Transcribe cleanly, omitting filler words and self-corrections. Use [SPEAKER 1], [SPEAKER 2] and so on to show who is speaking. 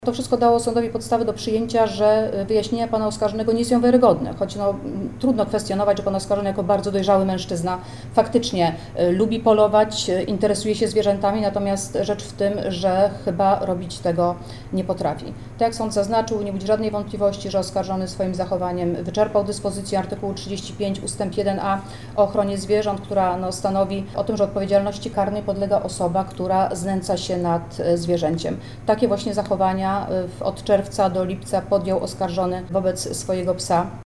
[SPEAKER 1] To wszystko dało sądowi podstawy do przyjęcia, że wyjaśnienia pana oskarżonego nie są wiarygodne, choć trudno kwestionować, że pan oskarżony jako bardzo dojrzały mężczyzna faktycznie lubi polować, interesuje się zwierzętami, natomiast rzecz w tym, że chyba robić tego nie potrafi. Tak jak sąd zaznaczył, nie budzi żadnej wątpliwości, że oskarżony swoim zachowaniem wyczerpał dyspozycję artykułu 35 ust. 1a o ochronie zwierząt, która stanowi o tym, że odpowiedzialności karnej podlega osoba, która znęca się nad zwierzęciem. Takie właśnie zachowania od czerwca do lipca podjął oskarżony wobec swojego psa.